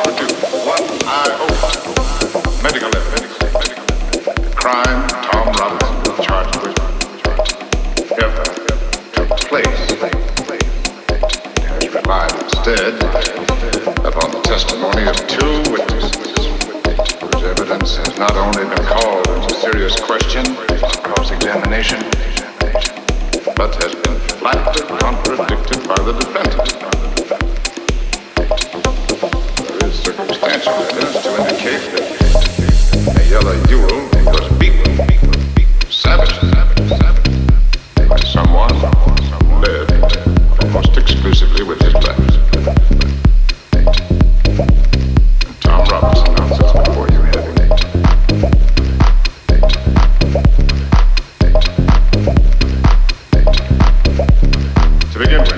produce one iota medical evidence. The crime Tom Robinson was charged with ever took place. He has relied instead upon the testimony of two witnesses, whose evidence has not only been called into serious question in cross-examination, but has been flatly contradicted by the defendant. There is circumstantial evidence to indicate that Mayella Ewell was beaten, savagely, by someone led almost exclusively with his left. Tom Robinson announces before you have him. To begin with,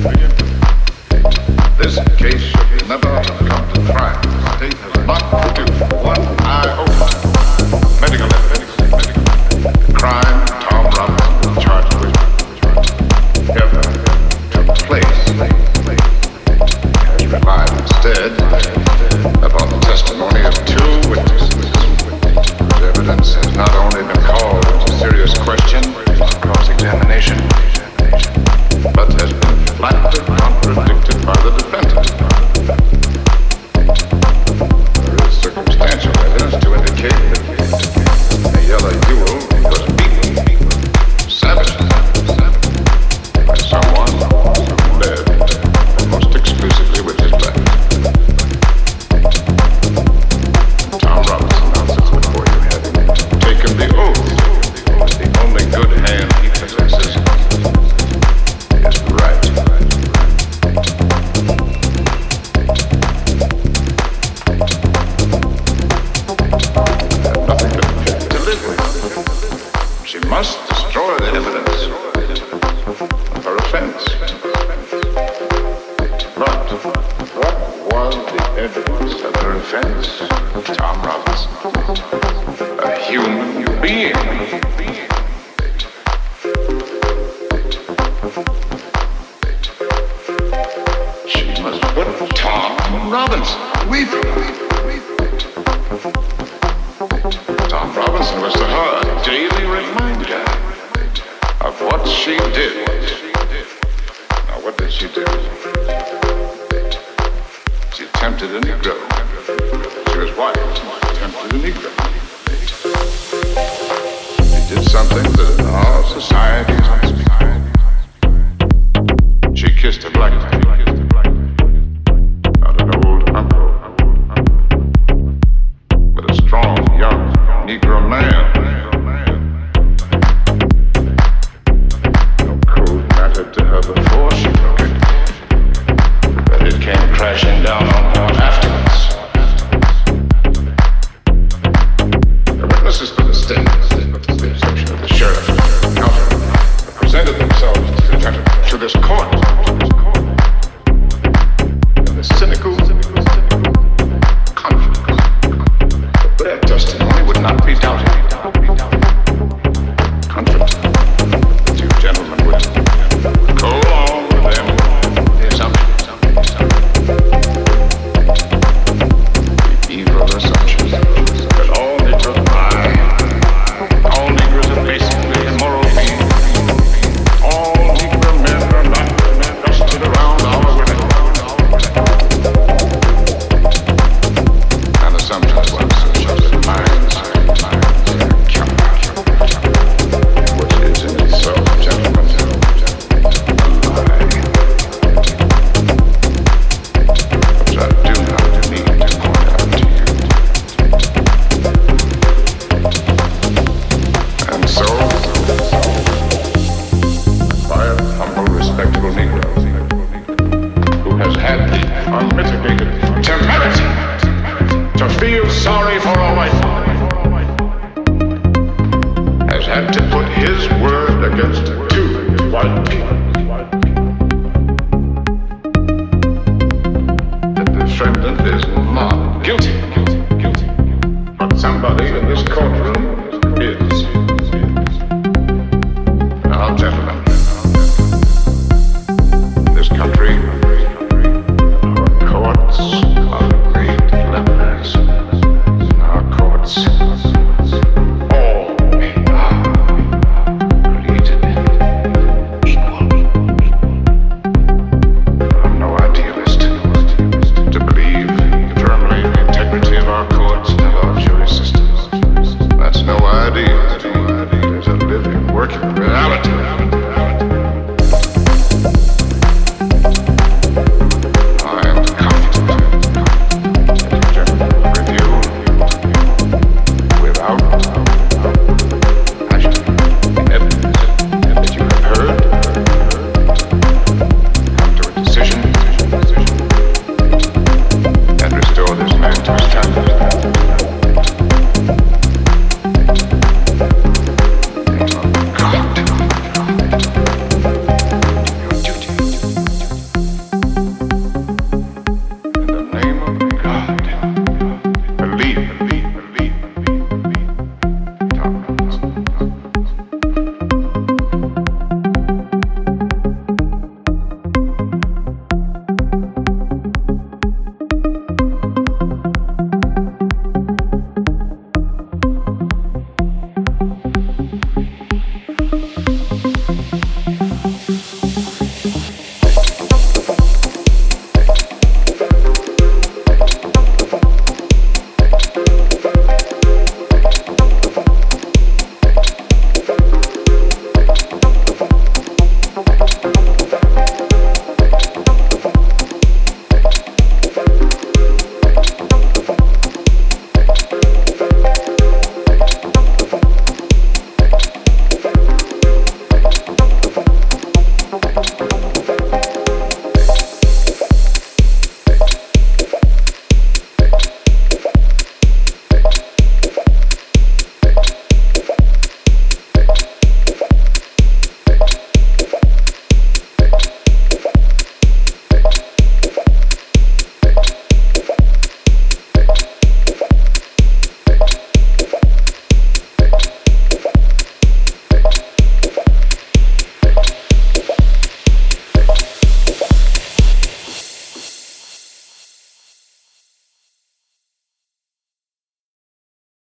this case should never have come to trial. The state has not produced one iota medical evidence. The crime Tom Robinson was charged with ever took place. He has relied instead upon the testimony of two witnesses, whose evidence has not only been called into serious question in cross-examination, but has been flatly contradicted by the defendant. There is circumstantial evidence to indicate that Mayella Ewell was beaten savagely by someone led almost exclusively with his left. Tom Robinson announces before you have taken the oath that the only good hand he possesses is right. Had nothing to live with. She must destroy the evidence of her offense. But what was the evidence of her offense? Tom Robinson, a human being. She must put Tom Robinson away from her. Tom Robinson was to her a daily reminder of what she did. Now, what did she do? She tempted a Negro. She was white. Tempted a Negro. She did something that in our society is unspeakable. She kissed a black man. Not an old uncle, but a strong, young Negro man. No code mattered to her before she broke it, but it came crashing down on her afterwards. The witnesses for the state, with the exception of the sheriff and the county, presented themselves to this court. And the cynical confidence that their testimony would not be doubted. Confident that you gentlemen would go along with them, the assumptions. The evil assumptions that all Negroes lie, all Negroes are basically immoral beings. All Negro men are not dusted around our women. And assumptions were such as minds which is in itself, gentlemen, a lie. Which I do not need to point out to you. And so, by a humble, respectable Negro who has had the unmitigated temerity to feel sorry for a white man, has had to put his word against two white people. The defendant is not guilty, but somebody in this courtroom